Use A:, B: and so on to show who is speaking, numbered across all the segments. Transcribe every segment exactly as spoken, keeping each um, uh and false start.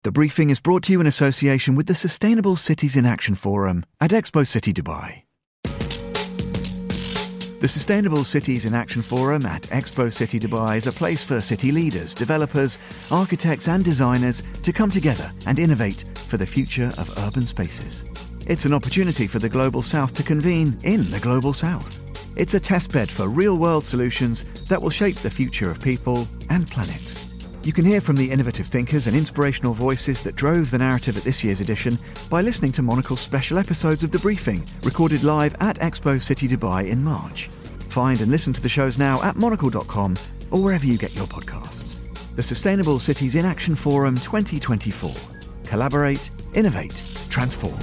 A: The briefing is brought to you in association with the Sustainable Cities in Action Forum at Expo City Dubai. The Sustainable Cities in Action Forum at Expo City Dubai is a place for city leaders, developers, architects and designers to come together and innovate for the future of urban spaces. It's an opportunity for the Global South to convene in the Global South. It's a testbed for real-world solutions that will shape the future of people and planet. You can hear from the innovative thinkers and inspirational voices that drove the narrative at this year's edition by listening to Monocle's special episodes of The Briefing, recorded live at Expo City Dubai in March. Find and listen to the shows now at monocle dot com or wherever you get your podcasts. The Sustainable Cities in Action Forum twenty twenty-four. Collaborate, innovate, transform.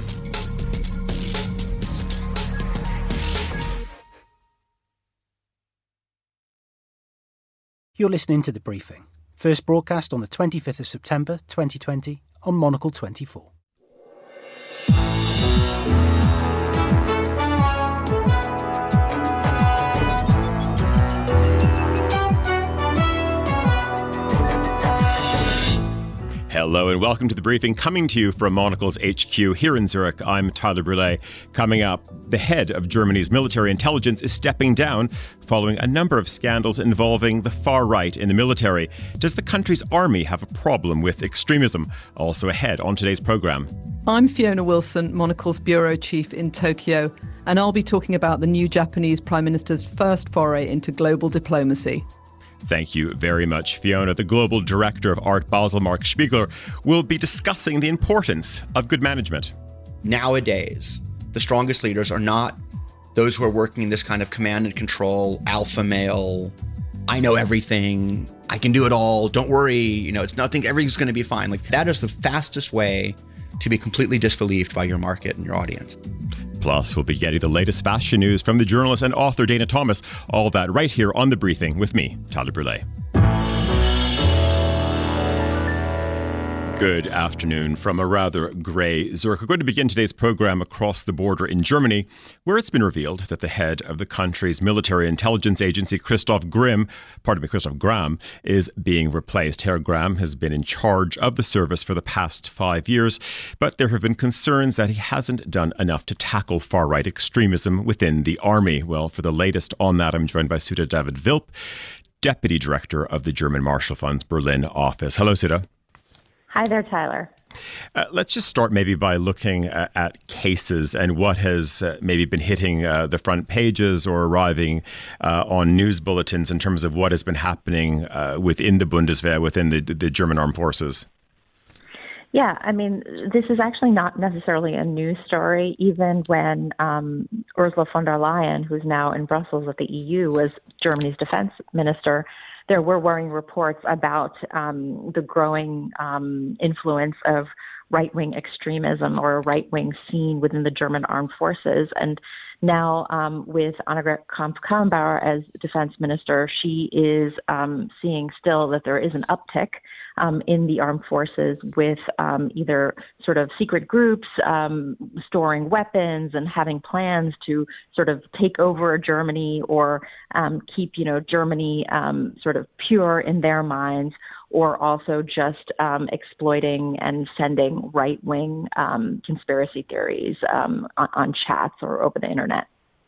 B: You're listening to The Briefing. First broadcast on the twenty-fifth of September twenty twenty on Monocle twenty-four.
C: Hello and welcome to The Briefing, coming to you from Monocle's H Q here in Zurich. I'm Tyler Brûlé. Coming up, the head of Germany's military intelligence is stepping down following a number of scandals involving the far right in the military. Does the country's army have a problem with extremism? Also ahead on today's programme.
D: I'm Fiona Wilson, Monocle's bureau chief in Tokyo, and I'll be talking about the new Japanese Prime Minister's first foray into global diplomacy.
C: Thank you very much, Fiona. The Global Director of Art Basel, Mark Spiegler, will be discussing the importance of good management.
E: Nowadays, the strongest leaders are not those who are working in this kind of command and control, alpha male, I know everything, I can do it all, don't worry, you know, it's nothing, everything's going to be fine. Like, that is the fastest way to be completely disbelieved by your market and your audience.
C: Plus, we'll be getting the latest fashion news from the journalist and author Dana Thomas. All that right here on The Briefing with me, Tyler Brûlé. Good afternoon from a rather grey Zurich. We're going to begin today's program across the border in Germany, where it's been revealed that the head of the country's military intelligence agency, Christoph Grimm, pardon me, Christoph Gramm, is being replaced. Herr Gramm has been in charge of the service for the past five years, but there have been concerns that he hasn't done enough to tackle far-right extremism within the army. Well, for the latest on that, I'm joined by Sudha David Wilp, Deputy Director of the German Marshall Fund's Berlin office. Hello, Sudha.
F: Hi there, Tyler.
C: Uh, let's just start maybe by looking at, at cases and what has uh, maybe been hitting uh, the front pages or arriving uh, on news bulletins in terms of what has been happening uh, within the Bundeswehr, within the, the German armed forces.
F: Yeah, I mean, this is actually not necessarily a news story. Even when um, Ursula von der Leyen, who's now in Brussels at the E U, was Germany's defense minister, there were worrying reports about um, the growing um, influence of right-wing extremism or a right-wing scene within the German armed forces. And now um, with Annegret Kramp-Karrenbauer as defense minister, she is um, seeing still that there is an uptick Um, in the armed forces with um, either sort of secret groups um, storing weapons and having plans to sort of take over Germany or um, keep, you know, Germany um, sort of pure in their minds, or also just um, exploiting and sending right-wing um, conspiracy theories um, on, on chats or over the internet.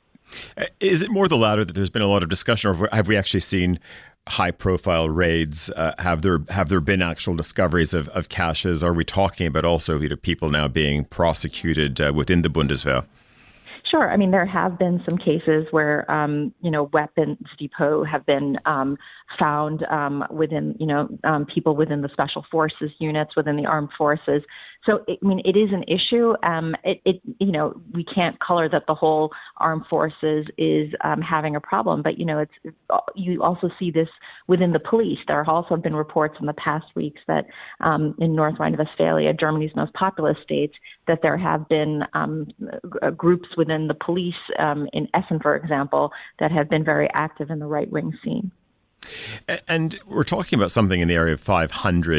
C: Is it more the latter, that there's been a lot of discussion, or have we actually seen high-profile raids? Uh, have there have there been actual discoveries of, of caches? Are we talking about also, you know, people now being prosecuted uh, within the Bundeswehr?
F: Sure. I mean, there have been some cases where, um, you know, weapons depot have been um, found um, within, you know, um, people within the special forces units within the armed forces. So, I mean, it is an issue. Um, it, it, you know, we can't color that the whole armed forces is um, having a problem, but, you know, it's, you also see this within the police. There have also been reports in the past weeks that um, in North Rhine-Westphalia, Germany's most populous states, that there have been um, g- groups within the police um, in Essen, for example, that have been very active in the right-wing scene.
C: And we're talking about something in the area of five hundred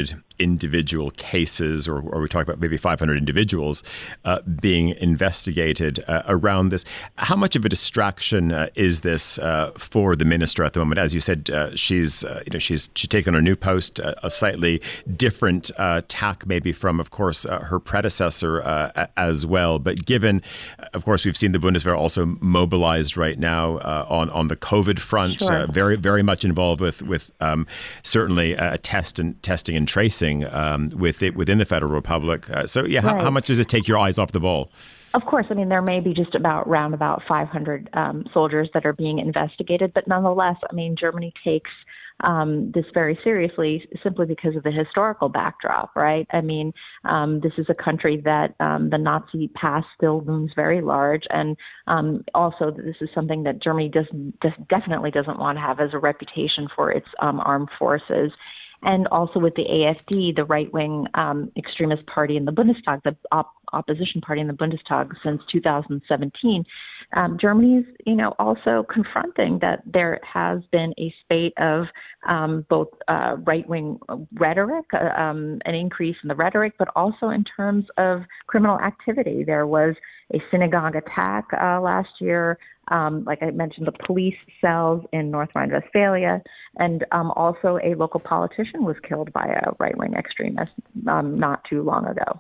C: individual cases, or, or we talk about maybe five hundred individuals uh, being investigated uh, around this. How much of a distraction uh, is this uh, for the minister at the moment? As you said, uh, she's uh, you know she's she's taken a new post, uh, a slightly different uh, tack maybe from, of course, uh, her predecessor uh, as well. But given, of course, we've seen the Bundeswehr also mobilized right now uh, on on the COVID front,
F: sure.
C: uh, very very much involved with with um, certainly uh, test and testing and tracing um, with it within the Federal Republic. Uh, so yeah,
F: right.
C: how, how much does it take your eyes off the ball?
F: Of course, I mean, there may be just about round about five hundred um, soldiers that are being investigated, but nonetheless, I mean, Germany takes um, this very seriously simply because of the historical backdrop, right? I mean, um, this is a country that um, the Nazi past still looms very large, and um, also this is something that Germany doesn't definitely doesn't want to have as a reputation for its um, armed forces. And also with the A F D, the right-wing um, extremist party in the Bundestag, the op- opposition party in the Bundestag since two thousand seventeen, um, Germany is, you know, also confronting that there has been a spate of um, both uh, right-wing rhetoric, uh, um, an increase in the rhetoric, but also in terms of criminal activity. There was a synagogue attack uh, last year. Um, like I mentioned, the police cells in North Rhine-Westphalia, and um, also a local politician was killed by a right-wing extremist um, not too long ago.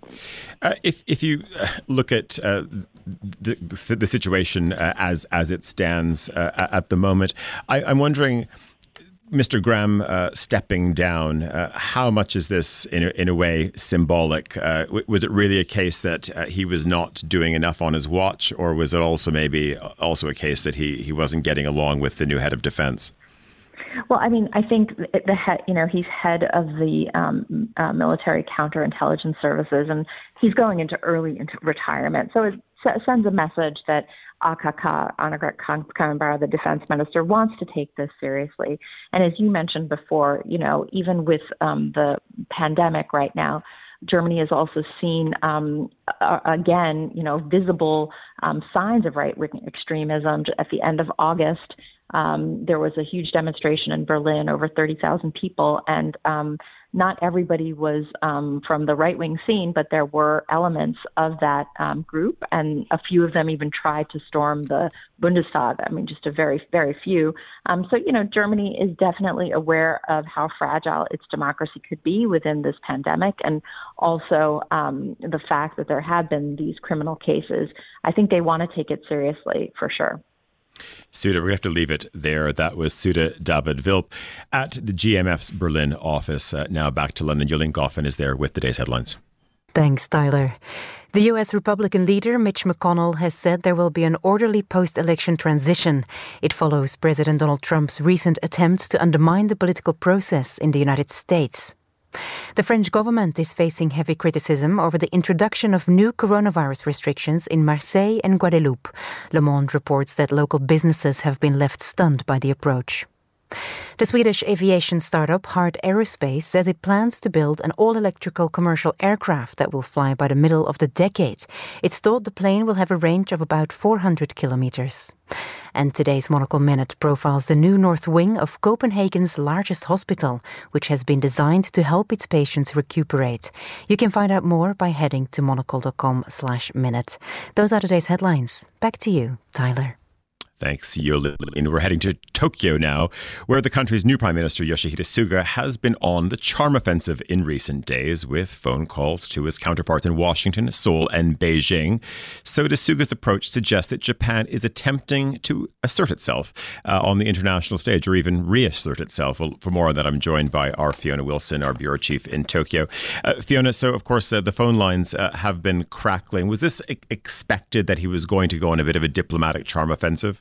C: Uh, if if you look at uh, the, the the situation uh, as as it stands uh, at the moment, I, I'm wondering, Mister Gramm uh, stepping down, uh, how much is this in a, in a way symbolic? Uh, w- was it really a case that uh, he was not doing enough on his watch, or was it also maybe also a case that he, he wasn't getting along with the new head of defense?
F: Well, I mean, I think the head, you know, he's head of the um, uh, military counterintelligence services, and he's going into early into retirement. So it sends a message that A K K, Annegret Kramp-Karrenbauer, the defense minister, wants to take this seriously. And as you mentioned before, you know, even with um, the pandemic right now, Germany has also seen, um, uh, again, you know, visible um, signs of right-wing extremism. At the end of August, um, there was a huge demonstration in Berlin, over thirty thousand people, and um, not everybody was um, from the right-wing scene, but there were elements of that um, group, and a few of them even tried to storm the Bundestag. I mean, just a very, very few. Um, so, you know, Germany is definitely aware of how fragile its democracy could be within this pandemic, and also um, the fact that there have been these criminal cases. I think they want to take it seriously, for sure.
C: Suda, we're going to have to leave it there. That was Suda David-Wilp at the G M F's Berlin office. Uh, now back to London. Jolene Goffin is there with today's headlines.
G: Thanks, Tyler. The U S Republican leader, Mitch McConnell, has said there will be an orderly post-election transition. It follows President Donald Trump's recent attempts to undermine the political process in the United States. The French government is facing heavy criticism over the introduction of new coronavirus restrictions in Marseille and Guadeloupe. Le Monde reports that local businesses have been left stunned by the approach. The Swedish aviation startup Heart Aerospace says it plans to build an all-electrical commercial aircraft that will fly by the middle of the decade. It's thought the plane will have a range of about four hundred kilometers. And today's Monocle Minute profiles the new north wing of Copenhagen's largest hospital, which has been designed to help its patients recuperate. You can find out more by heading to monocle.com slash minute. Those are today's headlines. Back to you, Tyler.
C: Thanks, Yolene. We're heading to Tokyo now, where the country's new Prime Minister, Yoshihide Suga, has been on the charm offensive in recent days with phone calls to his counterparts in Washington, Seoul and Beijing. So does Suga's approach suggest that Japan is attempting to assert itself uh, on the international stage, or even reassert itself? Well, for more on that, I'm joined by our Fiona Wilson, our bureau chief in Tokyo. Uh, Fiona, so of course uh, the phone lines uh, have been crackling. Was this e- expected that he was going to go on a bit of a diplomatic charm offensive?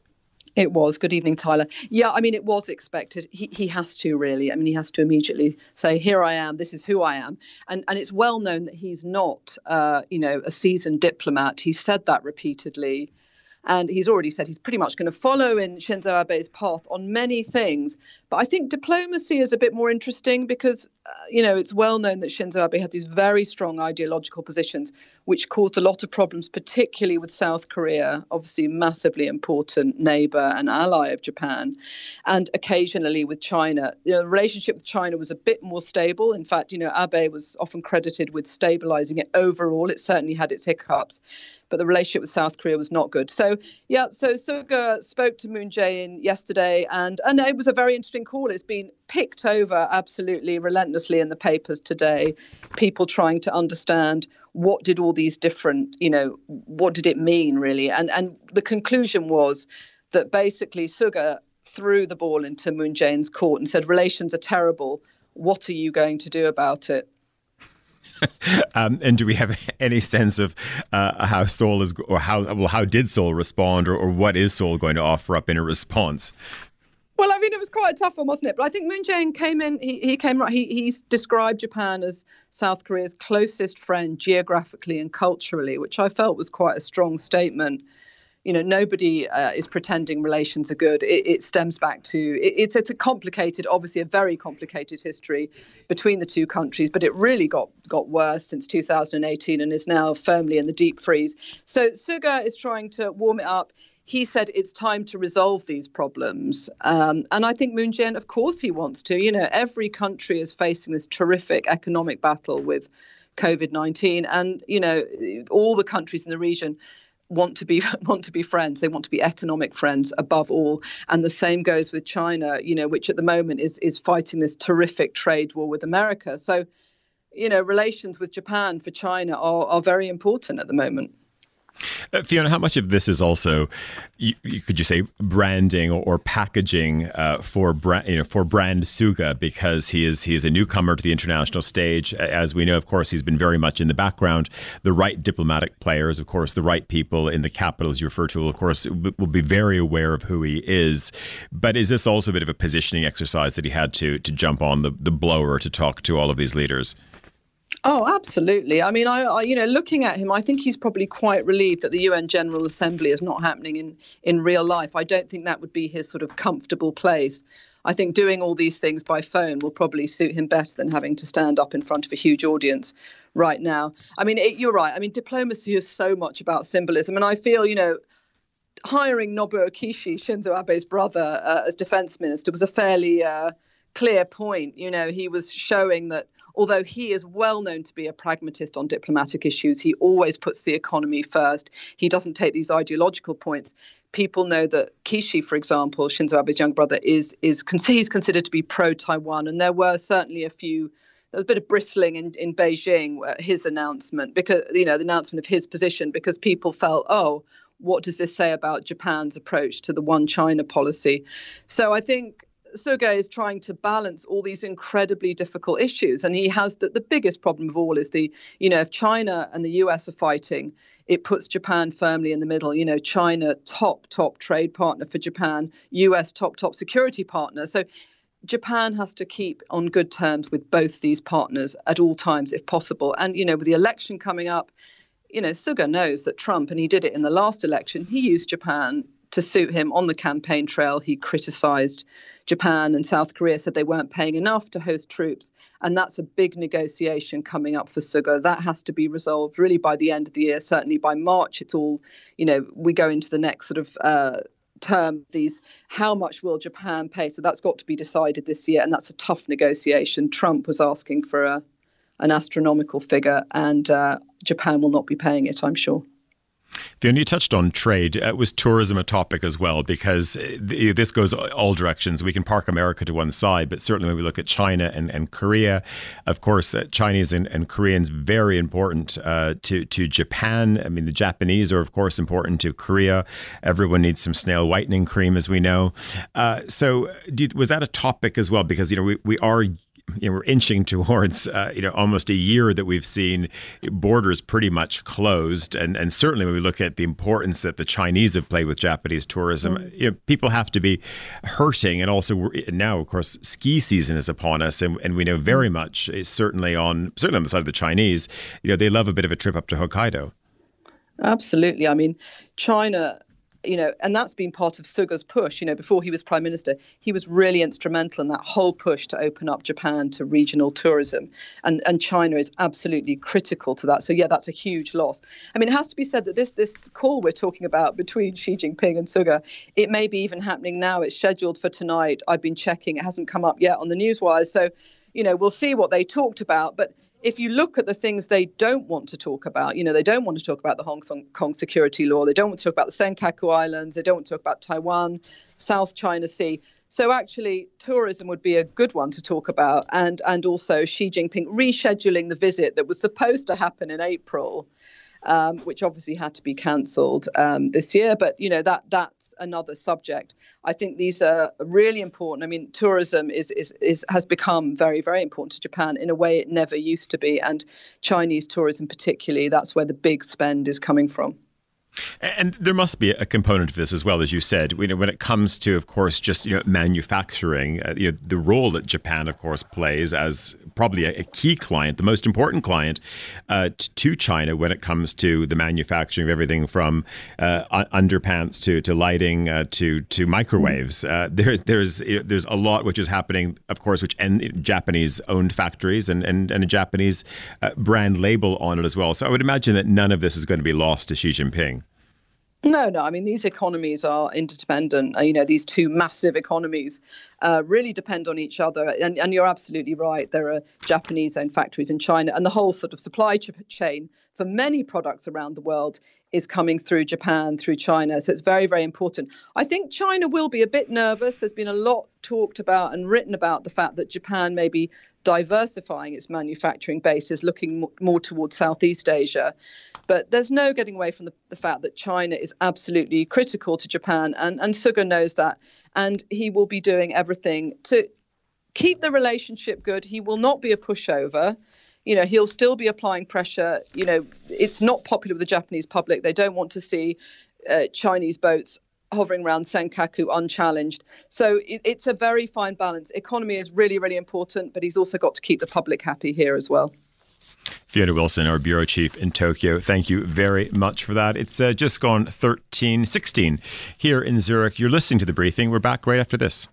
H: It was. Good evening, Tyler. Yeah, I mean, it was expected. He he has to, really. I mean, he has to immediately say, here I am, this is who I am. And and it's well known that he's not, uh, you know, a seasoned diplomat. He's said that repeatedly. And he's already said he's pretty much going to follow in Shinzo Abe's path on many things. But I think diplomacy is a bit more interesting because, uh, you know, it's well known that Shinzo Abe had these very strong ideological positions, which caused a lot of problems, particularly with South Korea, obviously massively important neighbour and ally of Japan, and occasionally with China. The relationship with China was a bit more stable. In fact, you know, Abe was often credited with stabilising it overall. It certainly had its hiccups, but the relationship with South Korea was not good. So, yeah, so Suga spoke to Moon Jae-in yesterday, and, and it was a very interesting call. It's been picked over absolutely relentlessly in the papers today, people trying to understand what did all these different, you know, what did it mean, really? And, and the conclusion was that basically Suga threw the ball into Moon Jae-in's court and said, relations are terrible. What are you going to do about it?
C: um, and do we have any sense of uh, how Seoul is, or how well, how did Seoul respond, or, or what is Seoul going to offer up in a response?
H: Well, I mean, it was quite a tough one, wasn't it? But I think Moon Jae-in came in, he, he came right, he, he described Japan as South Korea's closest friend geographically and culturally, which I felt was quite a strong statement. You know, nobody uh, is pretending relations are good. It, it stems back to, it, it's, it's a complicated, obviously a very complicated history between the two countries, but it really got, got worse since two thousand eighteen and is now firmly in the deep freeze. So Suga is trying to warm it up. He said it's time to resolve these problems. Um, and I think Moon Jae-in, of course he wants to. You know, every country is facing this terrific economic battle with COVID nineteen. And, you know, all the countries in the region want to be want to be friends. They want to be economic friends above all. And the same goes with China, you know, which at the moment is is fighting this terrific trade war with America. So, you know, relations with Japan for China are, are very important at the moment.
C: Uh, Fiona, how much of this is also, you, you, could you say, branding or, or packaging uh, for brand, you know, for brand Suga, because he is he is a newcomer to the international stage. As we know, of course, he's been very much in the background. The right diplomatic players, of course, the right people in the capital, as you refer to, will, of course, will be very aware of who he is. But is this also a bit of a positioning exercise that he had to to jump on the, the blower to talk to all of these leaders?
H: Oh, absolutely. I mean, I, I, you know, looking at him, I think he's probably quite relieved that the U N General Assembly is not happening in, in real life. I don't think that would be his sort of comfortable place. I think doing all these things by phone will probably suit him better than having to stand up in front of a huge audience right now. I mean, it, you're right. I mean, diplomacy is so much about symbolism. And I feel, you know, hiring Nobuo Kishi, Shinzo Abe's brother, uh, as defense minister was a fairly uh, clear point. You know, he was showing that although he is well known to be a pragmatist on diplomatic issues, he always puts the economy first. He doesn't take these ideological points. People know that Kishi, for example, Shinzo Abe's young brother, is is he's considered to be pro-Taiwan. And there were certainly a few, there was a bit of bristling in, in Beijing, uh, his announcement, because, you know, the announcement of his position, because people felt, oh, what does this say about Japan's approach to the one China policy? So I think Suga is trying to balance all these incredibly difficult issues. And he has the, the biggest problem of all is the, you know, if China and the U S are fighting, it puts Japan firmly in the middle. You know, China, top, top trade partner for Japan, U S top, top security partner. So Japan has to keep on good terms with both these partners at all times, if possible. And, you know, with the election coming up, you know, Suga knows that Trump, and he did it in the last election, he used Japan to suit him on the campaign trail. He criticized Japan and South Korea, said they weren't paying enough to host troops. And that's a big negotiation coming up for Suga. That has to be resolved really by the end of the year, certainly by March. It's all, you know, we go into the next sort of uh, term, these, how much will Japan pay? So that's got to be decided this year. And that's a tough negotiation. Trump was asking for a, an astronomical figure, and uh, Japan will not be paying it, I'm sure.
C: Fiona, you touched on trade. Uh, was tourism a topic as well? Because th- this goes all directions. We can park America to one side, but certainly when we look at China and, and Korea, of course, uh, Chinese and, and Koreans very important uh, to, to Japan. I mean, the Japanese are, of course, important to Korea. Everyone needs some snail whitening cream, as we know. Uh, so did, was that a topic as well? Because, you know, we, we are... You know, we're inching towards, uh, you know, almost a year that we've seen borders pretty much closed. And, and certainly when we look at the importance that the Chinese have played with Japanese tourism, mm. you know, people have to be hurting. And also now, of course, ski season is upon us. And, and we know very much, certainly on certainly on the side of the Chinese, you know, they love a bit of a trip up to Hokkaido.
H: Absolutely. I mean, China you know, and that's been part of Suga's push. You know, before he was prime minister, he was really instrumental in that whole push to open up Japan to regional tourism. And, and China is absolutely critical to that. So, yeah, that's a huge loss. I mean, it has to be said that this this call we're talking about between Xi Jinping and Suga, it may be even happening now. It's scheduled for tonight. I've been checking. It hasn't come up yet on the newswires. So, you know, we'll see what they talked about. But if you look at the things they don't want to talk about, you know, they don't want to talk about the Hong Kong security law. They don't want to talk about the Senkaku Islands. They don't want to talk about Taiwan, South China Sea. So actually, tourism would be a good one to talk about. And, and also Xi Jinping rescheduling the visit that was supposed to happen in April, um, which obviously had to be cancelled um, this year. But, you know, that that's another subject. I think these are really important. I mean, tourism is, is, is has become very, very important to Japan in a way it never used to be. And Chinese tourism particularly, that's where the big spend is coming from.
C: And there must be a component of this as well, as you said, you know, when it comes to, of course, just you know, manufacturing, uh, you know, the role that Japan, of course, plays as probably a, a key client, the most important client uh, t- to China when it comes to the manufacturing of everything from uh, underpants to to lighting uh, to to microwaves. Uh, there, there's you know, there's a lot which is happening, of course, which and Japanese-owned factories and and, and a Japanese uh, brand label on it as well. So I would imagine that none of this is going to be lost to Xi Jinping.
H: No, no. I mean, these economies are interdependent. You know, these two massive economies uh, really depend on each other. And, and you're absolutely right. There are Japanese-owned factories in China, and the whole sort of supply ch- chain for many products around the world is coming through Japan, through China. So it's very, very important. I think China will be a bit nervous. There's been a lot talked about and written about the fact that Japan may be diversifying its manufacturing bases, looking more towards Southeast Asia. But there's no getting away from the, the fact that China is absolutely critical to Japan, and, and Suga knows that. And he will be doing everything to keep the relationship good. He will not be a pushover. You know, he'll still be applying pressure. You know, it's not popular with the Japanese public. They don't want to see uh, Chinese boats hovering around Senkaku unchallenged. So it, it's a very fine balance. Economy is really, really important, but he's also got to keep the public happy here as well.
C: Fiona Wilson, our bureau chief in Tokyo, thank you very much for that. It's uh, just gone thirteen sixteen here in Zurich. You're listening to The Briefing. We're back right after this.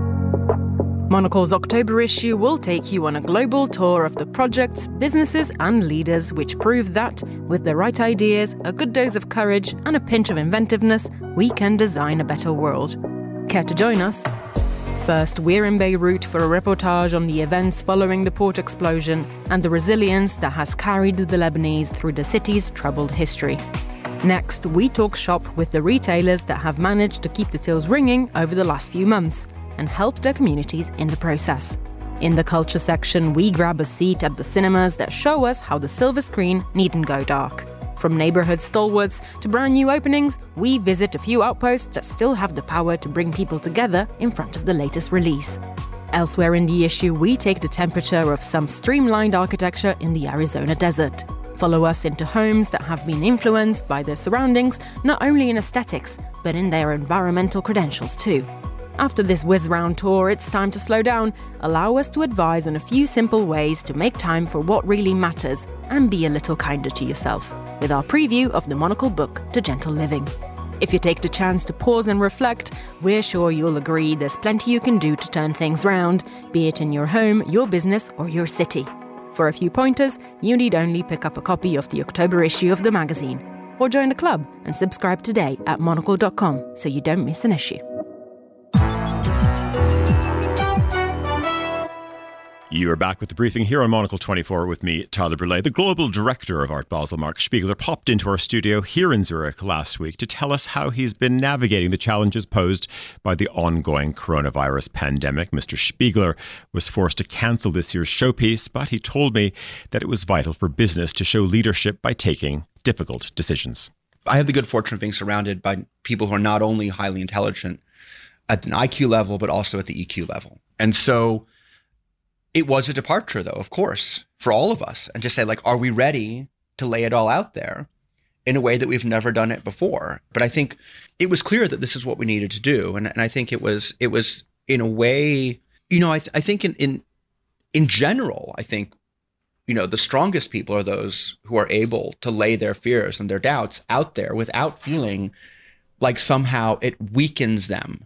I: Monocle's October issue will take you on a global tour of the projects, businesses and leaders which prove that, with the right ideas, a good dose of courage and a pinch of inventiveness, we can design a better world. Care to join us? First, we're in Beirut for a reportage on the events following the port explosion and the resilience that has carried the Lebanese through the city's troubled history. Next, we talk shop with the retailers that have managed to keep the tills ringing over the last few months and help their communities in the process. In the culture section, we grab a seat at the cinemas that show us how the silver screen needn't go dark. From neighbourhood stalwarts to brand new openings, we visit a few outposts that still have the power to bring people together in front of the latest release. Elsewhere in the issue, we take the temperature of some streamlined architecture in the Arizona desert. Follow us into homes that have been influenced by their surroundings, not only in aesthetics, but in their environmental credentials too. After this whiz-round tour, it's time to slow down, allow us to advise on a few simple ways to make time for what really matters and be a little kinder to yourself, with our preview of the Monocle book, To Gentle Living. If you take the chance to pause and reflect, we're sure you'll agree there's plenty you can do to turn things round, be it in your home, your business or your city. For a few pointers, you need only pick up a copy of the October issue of the magazine, or join the club and subscribe today at monocle dot com so you don't miss an issue.
C: You are back with The Briefing here on Monocle twenty-four with me, Tyler Brûlé. The global director of Art Basel, Mark Spiegler, popped into our studio here in Zurich last week to tell us how he's been navigating the challenges posed by the ongoing coronavirus pandemic. Mister Spiegler was forced to cancel this year's showpiece, but he told me that it was vital for business to show leadership by taking difficult decisions.
E: I have the good fortune of being surrounded by people who are not only highly intelligent at an I Q level, but also at the E Q level. And so it was a departure, though, of course, for all of us. And to say, like, are we ready to lay it all out there in a way that we've never done it before? But I think it was clear that this is what we needed to do. And, and I think it was, it was in a way, you know, I, th- I think in, in in general, I think, you know, the strongest people are those who are able to lay their fears and their doubts out there without feeling like somehow it weakens them.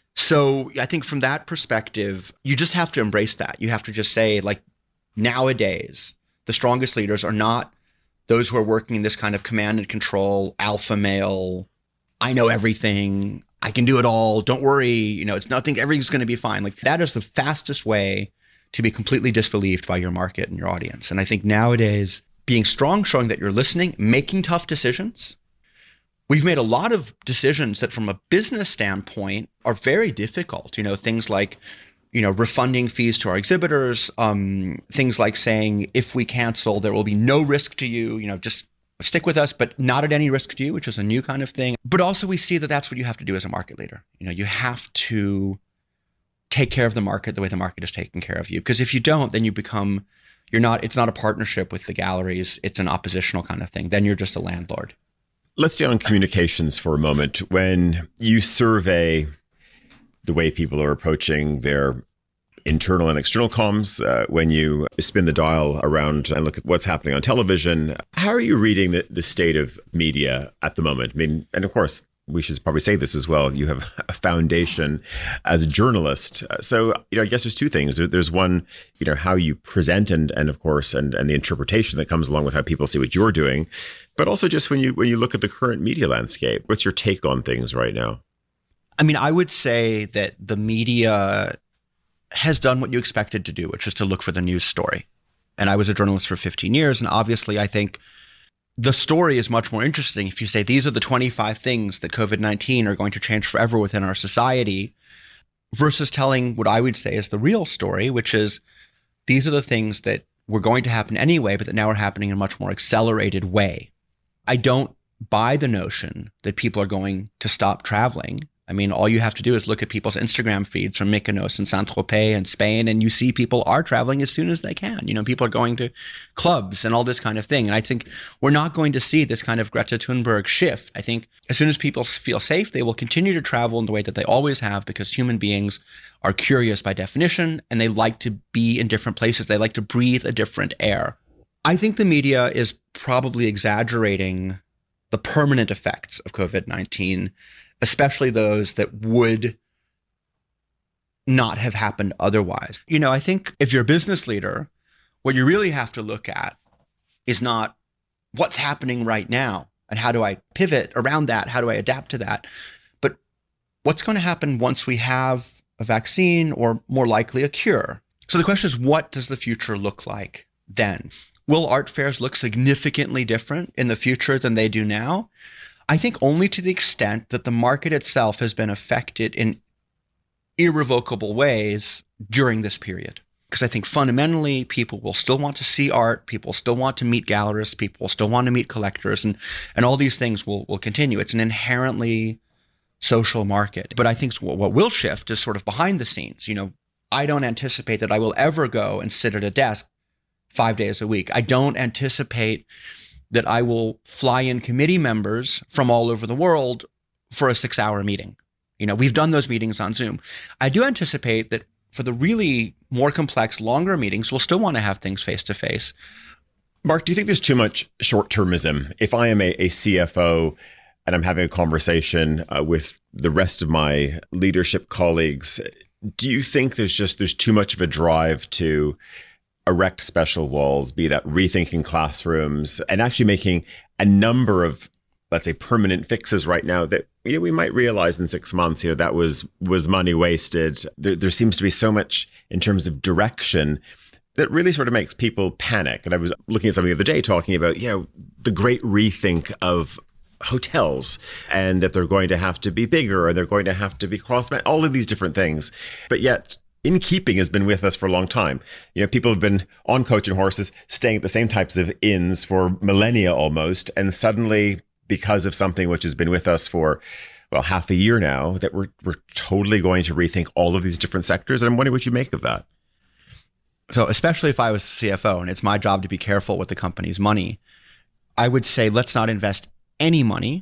E: So I think from that perspective, you just have to embrace that. You have to just say, like, nowadays, the strongest leaders are not those who are working in this kind of command and control, alpha male, I know everything, I can do it all, don't worry, you know, it's nothing, everything's going to be fine. Like, that is the fastest way to be completely disbelieved by your market and your audience. And I think nowadays, being strong, showing that you're listening, making tough decisions. We've made a lot of decisions that from a business standpoint are very difficult. You know, things like, you know, refunding fees to our exhibitors, um, things like saying, if we cancel, there will be no risk to you, you know, just stick with us, but not at any risk to you, which is a new kind of thing. But also we see that that's what you have to do as a market leader. You know, you have to take care of the market the way the market is taking care of you. Because if you don't, then you become, you're not, it's not a partnership with the galleries. It's an oppositional kind of thing. Then you're just a landlord.
C: Let's stay on communications for a moment. When you survey the way people are approaching their internal and external comms, uh, when you spin the dial around and look at what's happening on television, how are you reading the, the state of media at the moment? I mean, and of course, we should probably say this as well. You have a foundation as a journalist. So, you know, I guess there's two things. There, there's one, you know, how you present and, and of course, and, and the interpretation that comes along with how people see what you're doing. But also just when you when you look at the current media landscape, what's your take on things right now?
E: I mean, I would say that the media has done what you expected to do, which is to look for the news story. And I was a journalist for fifteen years. And obviously, I think the story is much more interesting if you say these are the twenty-five things that COVID nineteen are going to change forever within our society, versus telling what I would say is the real story, which is these are the things that were going to happen anyway, but that now are happening in a much more accelerated way. I don't buy the notion that people are going to stop traveling. I mean, all you have to do is look at people's Instagram feeds from Mykonos and Saint-Tropez and Spain, and you see people are traveling as soon as they can. You know, people are going to clubs and all this kind of thing. And I think we're not going to see this kind of Greta Thunberg shift. I think as soon as people feel safe, they will continue to travel in the way that they always have, because human beings are curious by definition, and they like to be in different places. They like to breathe a different air. I think the media is probably exaggerating the permanent effects of COVID nineteen, especially those that would not have happened otherwise. You know, I think if you're a business leader, what you really have to look at is not what's happening right now and how do I pivot around that, how do I adapt to that, but what's going to happen once we have a vaccine or more likely a cure. So the question is, what does the future look like then? Will art fairs look significantly different in the future than they do now? I think only to the extent that the market itself has been affected in irrevocable ways during this period. Because I think fundamentally, people will still want to see art, people still want to meet gallerists, people will still want to meet collectors, and, and all these things will, will continue. It's an inherently social market. But I think what, what will shift is sort of behind the scenes. You know, I don't anticipate that I will ever go and sit at a desk five days a week. I don't anticipate that I will fly in committee members from all over the world for a six-hour meeting. You know, we've done those meetings on Zoom. I do anticipate that for the really more complex, longer meetings, we'll still want to have things face-to-face.
C: Mark, do you think there's too much short-termism? If I am a, a C F O and I'm having a conversation uh, with the rest of my leadership colleagues, do you think there's just, there's too much of a drive to erect special walls, be that rethinking classrooms, and actually making a number of, let's say, permanent fixes right now that, you know, we might realize in six months, you know, that was was money wasted. There, there seems to be so much in terms of direction that really sort of makes people panic. And I was looking at something the other day talking about, you know, the great rethink of hotels, and that they're going to have to be bigger and they're going to have to be cross, all of these different things. But yet, innkeeping has been with us for a long time. You know, people have been on coach and horses, staying at the same types of inns for millennia almost. And suddenly, because of something which has been with us for, well, half a year now, that we're we're totally going to rethink all of these different sectors. And I'm wondering what you make of that.
E: So especially if I was the C F O and it's my job to be careful with the company's money, I would say let's not invest any money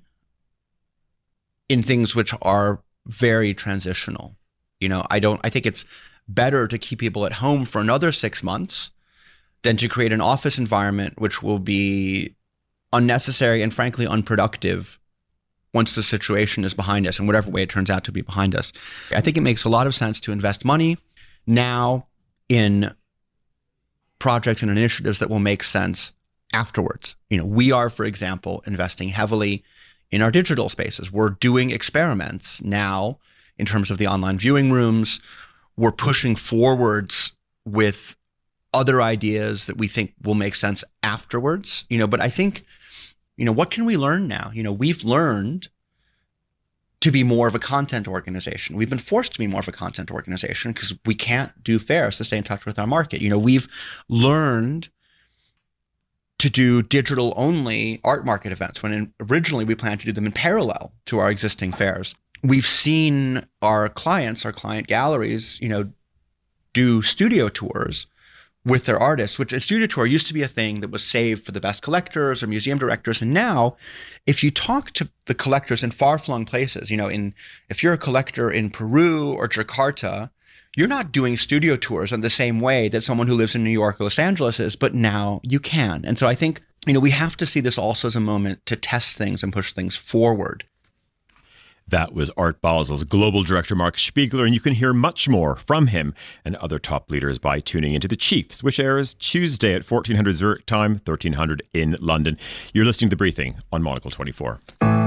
E: in things which are very transitional. You know, I don't, I think it's better to keep people at home for another six months than to create an office environment which will be unnecessary and frankly unproductive once the situation is behind us, in whatever way it turns out to be behind us. I think it makes a lot of sense to invest money now in projects and initiatives that will make sense afterwards. You know, we are, for example, investing heavily in our digital spaces. We're doing experiments now in terms of the online viewing rooms. We're pushing forwards with other ideas that we think will make sense afterwards. You know, but I think, you know, what can we learn now? You know, we've learned to be more of a content organization. We've been forced to be more of a content organization because we can't do fairs to stay in touch with our market. You know, we've learned to do digital only art market events when in, originally we planned to do them in parallel to our existing fairs. We've seen our clients, our client galleries, you know, do studio tours with their artists, which a studio tour used to be a thing that was saved for the best collectors or museum directors. And now, if you talk to the collectors in far-flung places, you know, in if you're a collector in Peru or Jakarta, you're not doing studio tours in the same way that someone who lives in New York or Los Angeles is, but now you can. And so I think, you know, we have to see this also as a moment to test things and push things forward.
C: That was Art Basel's global director, Mark Spiegler, and you can hear much more from him and other top leaders by tuning into The Chiefs, which airs Tuesday at fourteen hundred Zurich time, thirteen hundred in London. You're listening to The Briefing on Monocle twenty-four.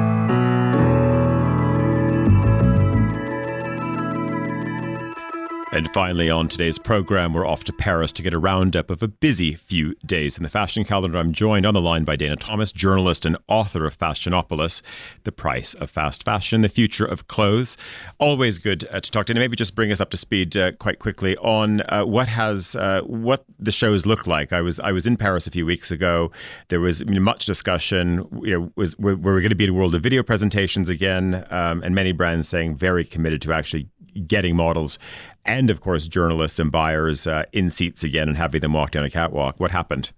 C: And finally, on today's program, we're off to Paris to get a roundup of a busy few days in the fashion calendar. I'm joined on the line by Dana Thomas, journalist and author of Fashionopolis, The Price of Fast Fashion, The Future of Clothes. Always good uh, to talk to Dana. Maybe just bring us up to speed uh, quite quickly on uh, what has uh, what the shows look like. I was I was in Paris a few weeks ago. There was you know, much discussion. You know, was were, were we going to be in a world of video presentations again? Um, and many brands saying very committed to actually getting models and, of course, journalists and buyers uh, in seats again and having them walk down a catwalk. What happened?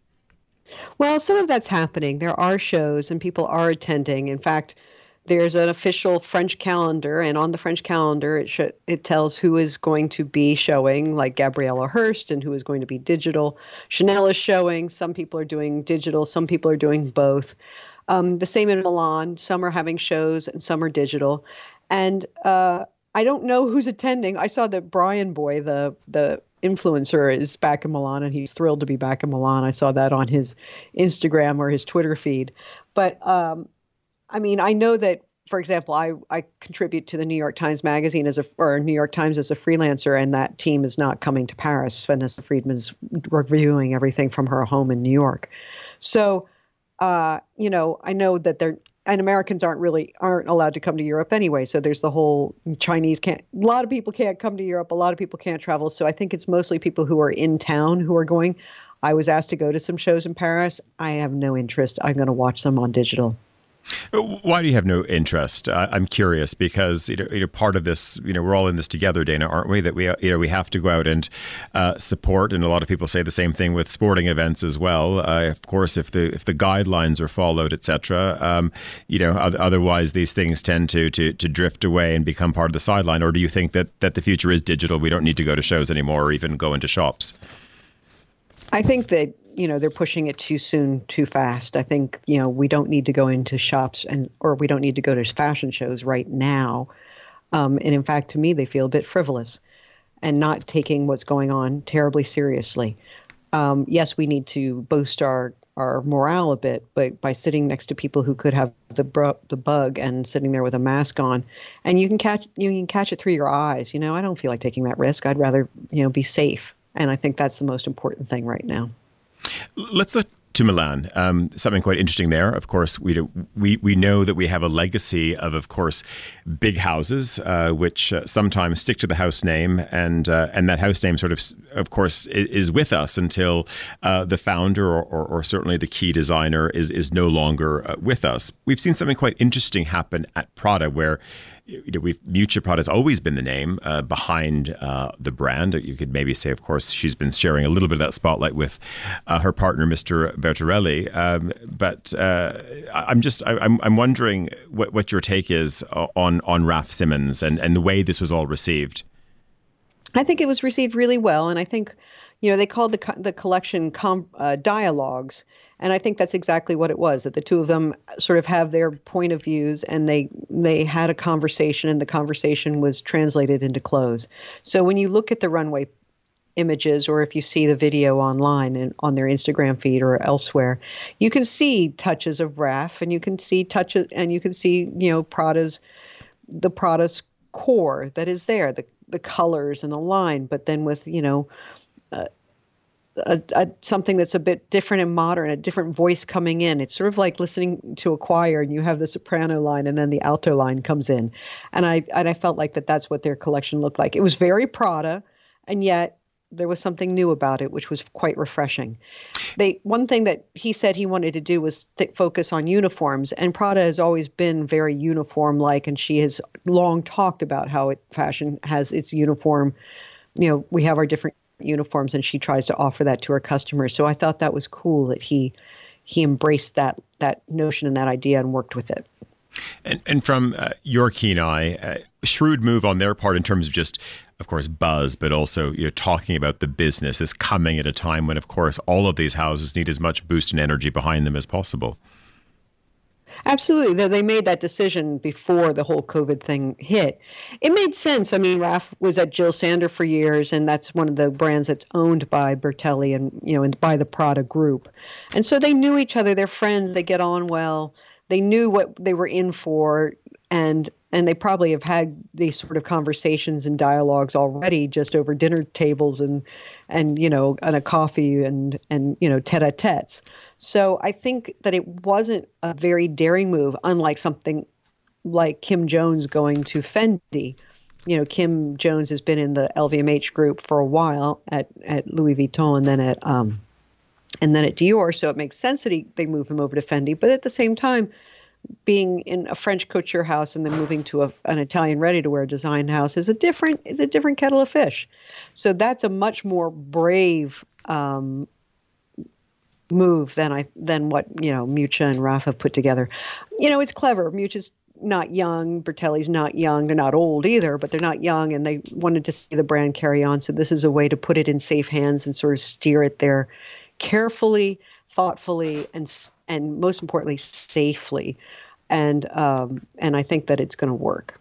J: Well, some of that's happening. There are shows and people are attending. In fact, there's an official French calendar, and on the French calendar, it sh- it tells who is going to be showing, like Gabriella Hearst, and who is going to be digital. Chanel is showing. Some people are doing digital. Some people are doing both. Um, the same in Milan. Some are having shows and some are digital. And uh, I don't know who's attending. I saw that Brian Boy, the the influencer, is back in Milan, and he's thrilled to be back in Milan. I saw that on his Instagram or his Twitter feed. But um, I mean, I know that, for example, I, I contribute to the New York Times Magazine as a or New York Times as a freelancer, and that team is not coming to Paris. Vanessa Friedman's reviewing everything from her home in New York. So, uh, you know, I know that they're. And Americans aren't really aren't allowed to come to Europe anyway. So there's the whole Chinese can't. A lot of people can't come to Europe. A lot of people can't travel. So I think it's mostly people who are in town who are going. I was asked to go to some shows in Paris. I have no interest. I'm going to watch them on digital.
C: Why do you have no interest? Uh, I'm curious because you know, you know, part of this, you know, we're all in this together, Dana, aren't we? That we, you know, we have to go out and uh, support, and a lot of people say the same thing with sporting events as well. Uh, of course, if the if the guidelines are followed, et cetera, um, you know, otherwise these things tend to to to drift away and become part of the sideline. Or do you think that that the future is digital? We don't need to go to shows anymore, or even go into shops.
J: I think that. You know, they're pushing it too soon, too fast. I think, you know, we don't need to go into shops and or we don't need to go to fashion shows right now. Um, and in fact, to me, they feel a bit frivolous and not taking what's going on terribly seriously. Um, yes, we need to boost our, our morale a bit, but by sitting next to people who could have the br- the bug and sitting there with a mask on, and you can catch you can catch it through your eyes. You know, I don't feel like taking that risk. I'd rather, you know, be safe. And I think that's the most important thing right now.
C: Let's look to Milan. Um, something quite interesting there. Of course, we do, we we know that we have a legacy of, of course, big houses, uh, which uh, sometimes stick to the house name, and uh, and that house name sort of, of course, is, is with us until uh, the founder or, or, or certainly the key designer is is no longer uh, with us. We've seen something quite interesting happen at Prada, where you know, we've Miuccia Prada has always been the name uh, behind uh, the brand. You could maybe say, of course, she's been sharing a little bit of that spotlight with uh, her partner, Mister Bertarelli. Um, but uh, I'm just, I, I'm, I'm wondering what, what your take is on on Raf Simons and, and the way this was all received.
J: I think it was received really well, and I think, you know, they called the the collection com, uh, dialogues. And I think that's exactly what it was, that the two of them sort of have their point of views, and they they had a conversation, and the conversation was translated into clothes. So when you look at the runway images, or if you see the video online and on their Instagram feed or elsewhere, you can see touches of Raf, and you can see touches, and you can see, you know, Prada's, the Prada's core that is there, the the colors and the line, but then with, you know, uh, A, a, something that's a bit different and modern, a different voice coming in. It's sort of like listening to a choir, and you have the soprano line and then the alto line comes in. And I and I felt like that that's what their collection looked like. It was very Prada, and yet there was something new about it, which was quite refreshing. They one thing that he said he wanted to do was th- focus on uniforms, and Prada has always been very uniform-like, and she has long talked about how it, fashion has its uniform. You know, we have our different uniforms, and she tries to offer that to her customers. So I thought that was cool that he he embraced that that notion and that idea and worked with it.
C: And and from uh, your keen eye, uh, shrewd move on their part in terms of just, of course, buzz, but also, you know, talking about the business is coming at a time when, of course, all of these houses need as much boost and energy behind them as possible.
J: Absolutely. They made that decision before the whole COVID thing hit. It made sense. I mean, Raf was at Jill Sander for years, and that's one of the brands that's owned by Bertelli and, you know, and by the Prada group. And so they knew each other. They're friends. They get on well. They knew what they were in for, and and they probably have had these sort of conversations and dialogues already just over dinner tables and, and you know, and a coffee and, and you know, tete-a-tetes. So I think that it wasn't a very daring move, unlike something like Kim Jones going to Fendi. You know, Kim Jones has been in the L V M H group for a while at, at Louis Vuitton and then at um, and then at Dior. So it makes sense that he, they move him over to Fendi. But at the same time, being in a French couture house and then moving to a, an Italian ready-to-wear design house is a different is a different kettle of fish. So that's a much more brave um, move than I than what, you know, Miuccia and Raf have put together. You know, it's clever. Miuccia's not young. Bertelli's not young. They're not old either, but they're not young, and they wanted to see the brand carry on. So this is a way to put it in safe hands and sort of steer it there carefully, thoughtfully, and and most importantly, safely. And um, and I think that it's going to work.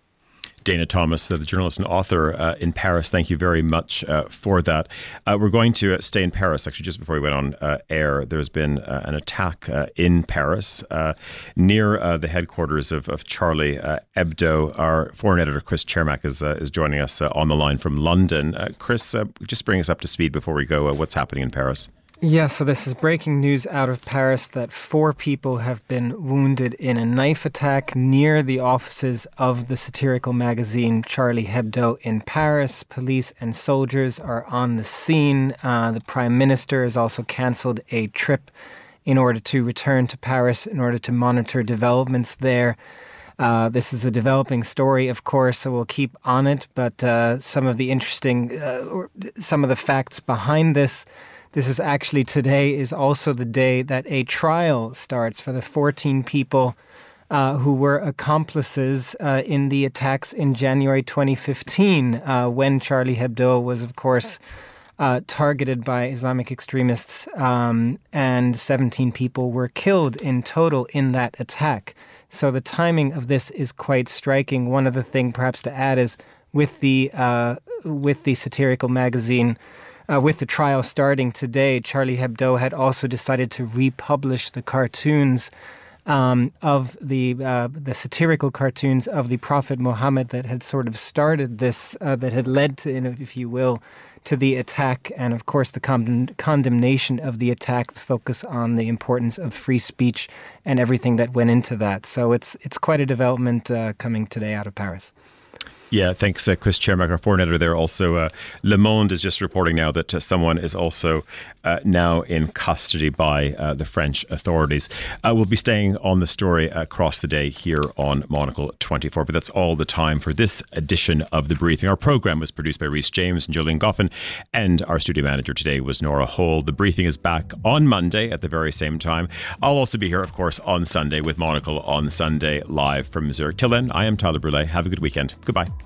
C: Dana Thomas, the journalist and author uh, in Paris, thank you very much uh, for that. Uh, we're going to stay in Paris. Actually, just before we went on uh, air, there's been uh, an attack uh, in Paris uh, near uh, the headquarters of, of Charlie uh, Hebdo. Our foreign editor, Chris Chermak, is, uh, is joining us uh, on the line from London. Uh, Chris, uh, just bring us up to speed before we go. Uh, what's happening in Paris?
K: Yeah, so this is breaking news out of Paris that four people have been wounded in a knife attack near the offices of the satirical magazine Charlie Hebdo in Paris. Police and soldiers are on the scene. Uh, the Prime Minister has also cancelled a trip in order to return to Paris in order to monitor developments there. Uh, this is a developing story, of course, so we'll keep on it. But uh, some of the interesting, uh, or some of the facts behind this. This is actually today is also the day that a trial starts for the fourteen people uh, who were accomplices uh, in the attacks in January twenty fifteen, uh, when Charlie Hebdo was, of course, uh, targeted by Islamic extremists, um, and seventeen people were killed in total in that attack. So the timing of this is quite striking. One other thing perhaps to add is with the uh, with the satirical magazine, Uh, with the trial starting today, Charlie Hebdo had also decided to republish the cartoons um, of the uh, the satirical cartoons of the Prophet Muhammad that had sort of started this, uh, that had led to, if you will, to the attack, and of course the con- condemnation of the attack, the focus on the importance of free speech and everything that went into that. So it's it's quite a development uh, coming today out of Paris.
C: Yeah, thanks, uh, Chris Chermak, our foreign editor there. Also, uh, Le Monde is just reporting now that uh, someone is also uh, now in custody by uh, the French authorities. Uh, we'll be staying on the story across the day here on Monocle twenty-four, but that's all the time for this edition of The Briefing. Our program was produced by Rhys James and Gillian Goffin, and our studio manager today was Nora Hole. The Briefing is back on Monday at the very same time. I'll also be here, of course, on Sunday with Monocle on Sunday live from Zurich. Till then, I am Tyler Brûlé. Have a good weekend. Goodbye.